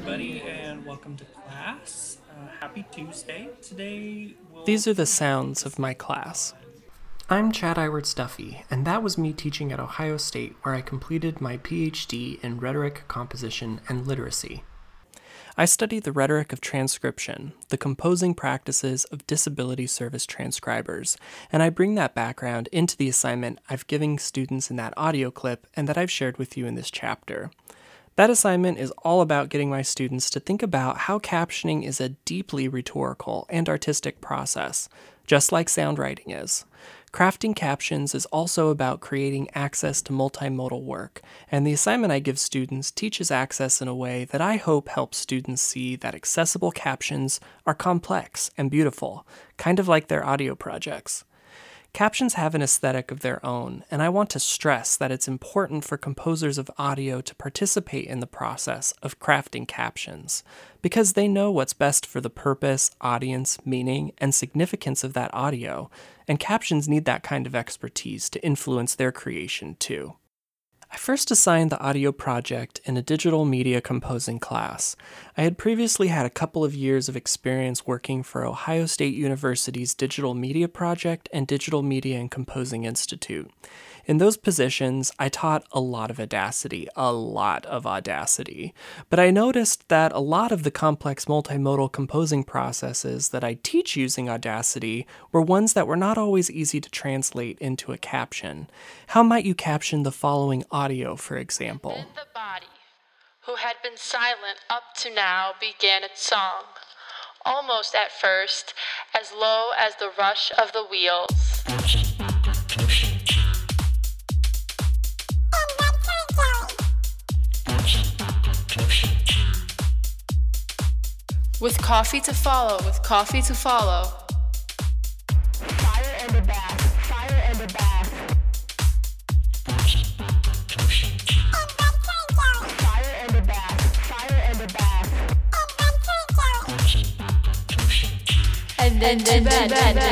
everybody, and welcome to class. Happy Tuesday. Today These are the sounds of my class. I'm Chad Iwert Duffy, and that was me teaching at Ohio State, where I completed my PhD in rhetoric, composition, and literacy. I study the rhetoric of transcription, the composing practices of disability service transcribers, and I bring that background into the assignment I've given students in that audio clip and that I've shared with you in this chapter. That assignment is all about getting my students to think about how captioning is a deeply rhetorical and artistic process, just like sound writing is. Crafting captions is also about creating access to multimodal work, and the assignment I give students teaches access in a way that I hope helps students see that accessible captions are complex and beautiful, kind of like their audio projects. Captions have an aesthetic of their own, and I want to stress that it's important for composers of audio to participate in the process of crafting captions, because they know what's best for the purpose, audience, meaning, and significance of that audio, and captions need that kind of expertise to influence their creation too. I first assigned the audio project in a digital media composing class. I had previously had a couple of years of experience working for Ohio State University's Digital Media Project and Digital Media and Composing Institute. In those positions, I taught a lot of Audacity, but I noticed that a lot of the complex multimodal composing processes that I teach using Audacity were ones that were not always easy to translate into a caption. How might you caption the following audio, for example? Then the body, who had been silent up to now, began its song, almost at first as low as the rush of the wheels. With coffee to follow, with coffee to follow. Fire and a bath, fire and a bath. Fire and a bath, fire and a bath. And then to bed.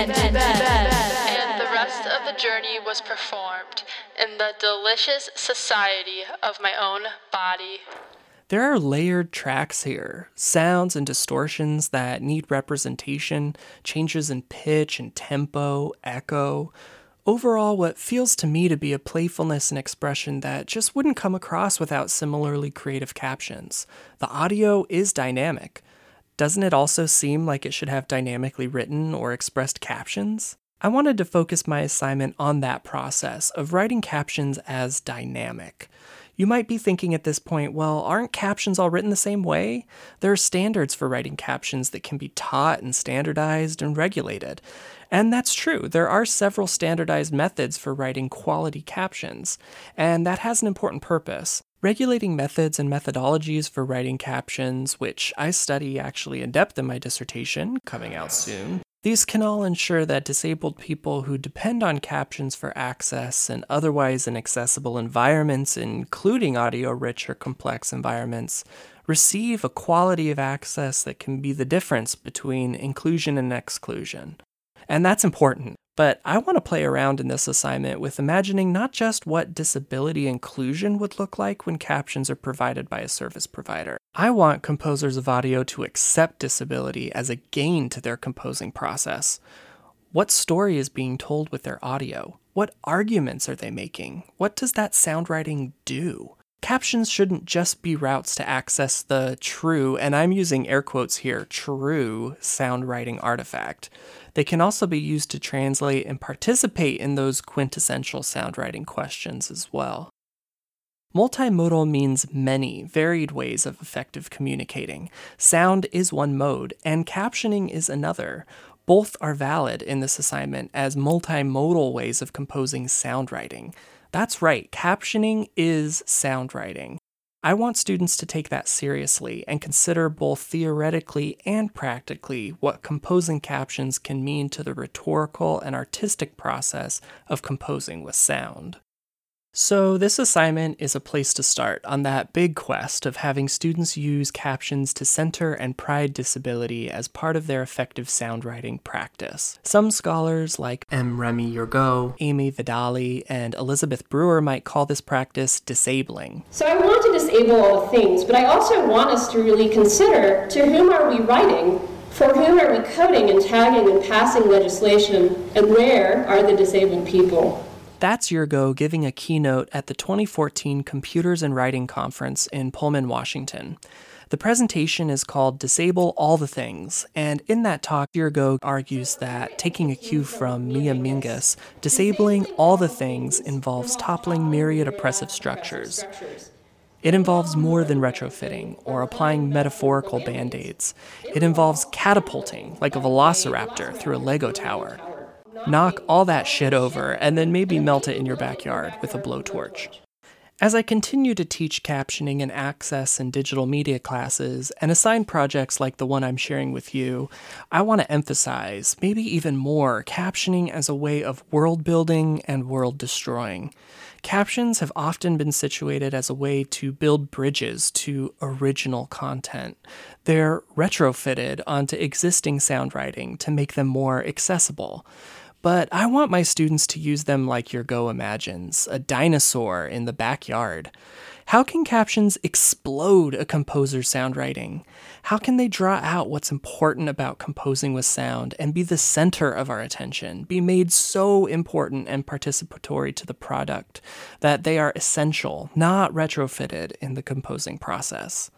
And the rest of the journey was performed in the delicious society of my own body. There are layered tracks here, sounds and distortions that need representation, changes in pitch and tempo, echo. Overall, what feels to me to be a playfulness and expression that just wouldn't come across without similarly creative captions. The audio is dynamic. Doesn't it also seem like it should have dynamically written or expressed captions? I wanted to focus my assignment on that process of writing captions as dynamic. You might be thinking at this point, well, aren't captions all written the same way? There are standards for writing captions that can be taught and standardized and regulated. And that's true. There are several standardized methods for writing quality captions, and that has an important purpose. Regulating methods and methodologies for writing captions, which I study actually in depth in my dissertation, coming out soon. These can all ensure that disabled people who depend on captions for access in otherwise inaccessible environments, including audio-rich or complex environments, receive a quality of access that can be the difference between inclusion and exclusion. And that's important. But I want to play around in this assignment with imagining not just what disability inclusion would look like when captions are provided by a service provider. I want composers of audio to accept disability as a gain to their composing process. What story is being told with their audio? What arguments are they making? What does that sound writing do? Captions shouldn't just be routes to access the true, and I'm using air quotes here, true sound writing artifact. They can also be used to translate and participate in those quintessential sound writing questions as well. Multimodal means many, varied ways of effective communicating. Sound is one mode, and captioning is another. Both are valid in this assignment as multimodal ways of composing sound writing. That's right, captioning is sound writing. I want students to take that seriously and consider both theoretically and practically what composing captions can mean to the rhetorical and artistic process of composing with sound. So, this assignment is a place to start on that big quest of having students use captions to center and pride disability as part of their effective soundwriting practice. Some scholars, like M. Remy Yurgo, Amy Vidali, and Elizabeth Brewer, might call this practice disabling. So, I want to disable all the things, but I also want us to really consider, to whom are we writing? For whom are we coding and tagging and passing legislation? And where are the disabled people? That's Yurgo giving a keynote at the 2014 Computers and Writing Conference in Pullman, Washington. The presentation is called Disable All the Things, and in that talk, Yurgo argues that, taking a cue from Mia Mingus, disabling all the things involves toppling myriad oppressive structures. It involves more than retrofitting or applying metaphorical band-aids. It involves catapulting, like a velociraptor, through a Lego tower. Knock all that shit over, and then maybe melt it in your backyard with a blowtorch. As I continue to teach captioning in Access and digital media classes, and assign projects like the one I'm sharing with you, I want to emphasize, maybe even more, captioning as a way of world building and world destroying. Captions have often been situated as a way to build bridges to original content. They're retrofitted onto existing soundwriting to make them more accessible. But I want my students to use them like Yurgo imagines, a dinosaur in the backyard. How can captions explode a composer's soundwriting? How can they draw out what's important about composing with sound and be the center of our attention, be made so important and participatory to the product that they are essential, not retrofitted in the composing process?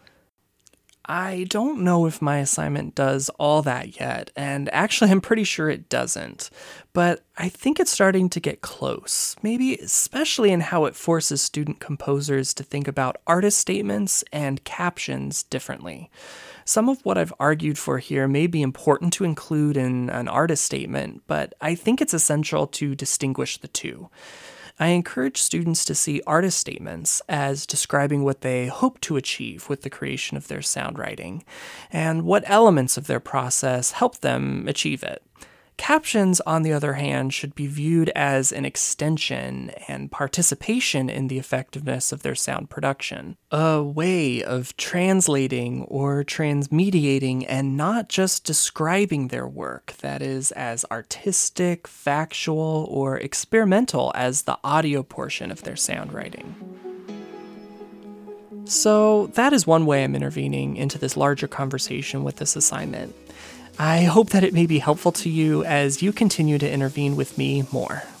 I don't know if my assignment does all that yet, and actually I'm pretty sure it doesn't, but I think it's starting to get close, maybe especially in how it forces student composers to think about artist statements and captions differently. Some of what I've argued for here may be important to include in an artist statement, but I think it's essential to distinguish the two. I encourage students to see artist statements as describing what they hope to achieve with the creation of their soundwriting, and what elements of their process help them achieve it. Captions, on the other hand, should be viewed as an extension and participation in the effectiveness of their sound production, a way of translating or transmediating and not just describing their work that is as artistic, factual, or experimental as the audio portion of their soundwriting. So that is one way I'm intervening into this larger conversation with this assignment. I hope that it may be helpful to you as you continue to intervene with me more.